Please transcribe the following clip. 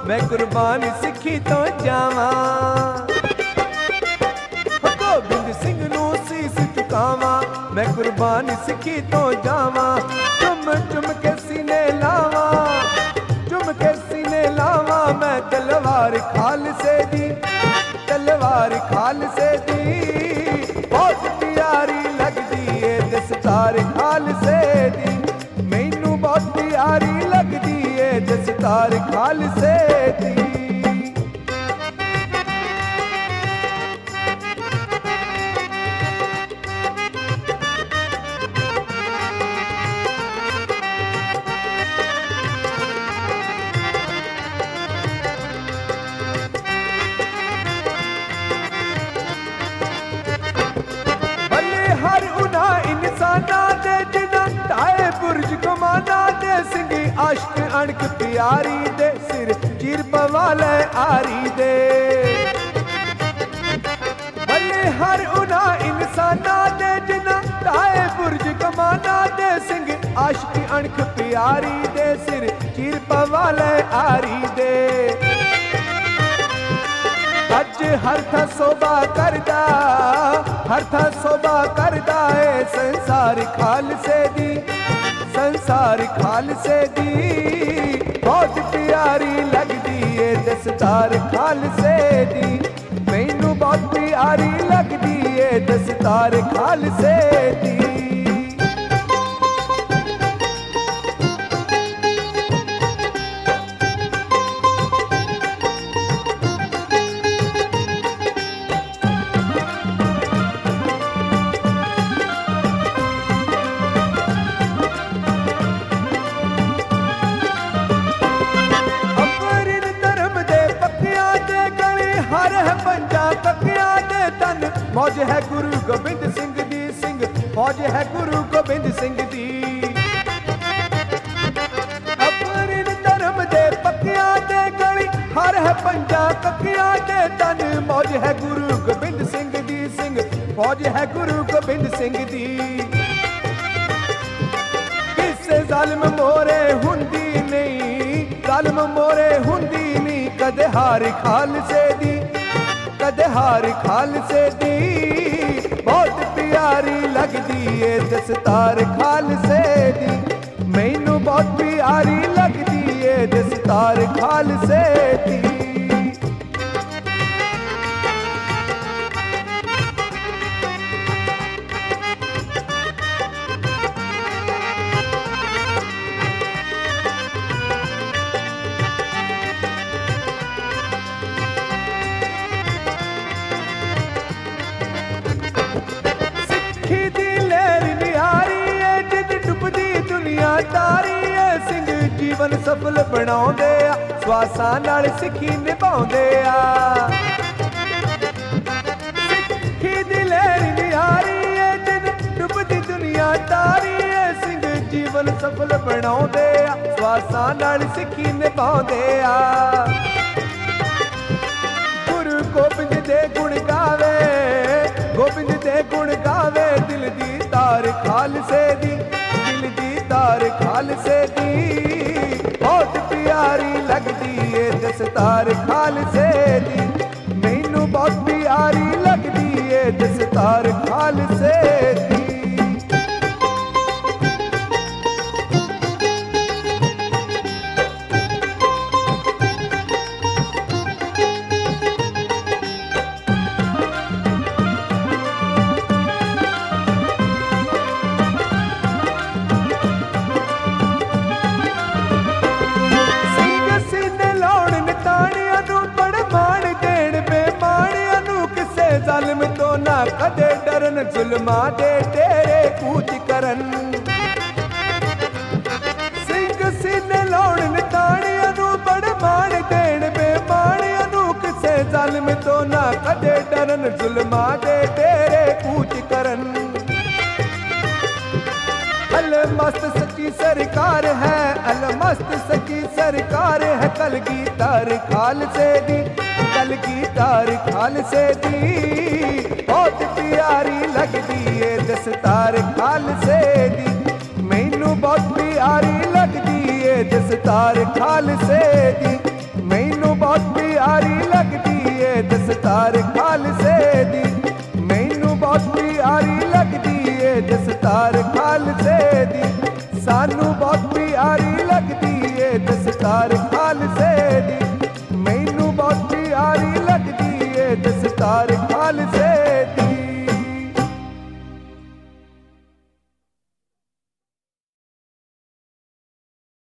मैं कुर्बान सिखी तो जावा। गोबिंद सिंह नू सीस चुकावा, मैं कुर्बान सिखी तो जावा। चुम चुम के सीने लावा, चुम के सीने लावा, मैं तलवार खालसे दी, तलवार खालसे दी। बहुत प्यारी लगदी है दस्तार खालसे दी, मैनू बहुत प्यारी लगदी है दस्तार खालसे दी। बुर्ज कमाना दे सिंगी आश्क अणक प्यारी दे, सिर चीर पवाले आरी दे। भले हर उना इंसाना दे जिना ताए बुर्ज कमाना दे, सिंग आश्क अणक प्यारी दे, सिर चीर पवाले आरी दे। अज हर था सोबा करदा, हर था सोबा करदा है संसार खालसे दी, संसार खालसे दी। बहुत प्यारी लगदी है दस्तार खालसे दी, मैनू बहुत प्यारी लगदी है दस्तार खालसे दी। फौज है गुरु गोबिंद सिंह दी, सिंह फौज है गुरु गोबिंद सिंह दी। अपने धर्म दे पक्कियां दे गली हर है पंजा कक्कियां दे तन, मौज है गुरु गोबिंद सिंह दी, सिंह फौज है गुरु गोबिंद सिंह दी। किसे जालिम मोरे हुंदी नहीं, जालिम मोरे हुंदी नहीं, कदे हार खालसे दी, कदे हार खालसे दी। बहुत प्यारी लगदी है दस्तार खालसे दी, मैनू बहुत प्यारी लगदी है दस्तार खालसे दी। तारी है सिंह जीवन सफल बनाउंदे आ, स्वासां नाल सिੱਖੀ निभाउंदे आ। सिੱਖੀ दी लहर निहारी है जिन डुबदी दुनिया तारी है, सिंह जीवन सफल बनाउंदे आ, स्वासां नाल सिੱਖੀ निभाउंदे आ। गुरु गोबिंद दे गुण गावे, गोबिंद दे गुण गावे, दिल दी तार खालसे दी, दिल दी तार खालसे दी। बहुत प्यारी लगदी है दस्तार खालसे दी, मैनू बहुत प्यारी लगदी है दस्तार खालसे दी। जालिम तो ना कदे डरन, जुल्मा दे तेरे कूच करन। सिंह सीने लाउण निताणियां नू बड़ मान देण, बेमानियां नू किसे जालिम तो ना कदे डरन, जुल्मा दे तेरे कूच करन। अल मस्त सच्ची सरकार है, अल मस्त सच्ची सरकार है, कलगीधर खालसे दी, कलगीधर खालसे दी। बहुत प्यारी लगदी है दस्तार खालसे दी, मैनू बहुत प्यारी लगदी है दस्तार खालसे दी, मैनू दस्तार खालसे दी, मैनू बहुत प्यारी लगदी है दस्तार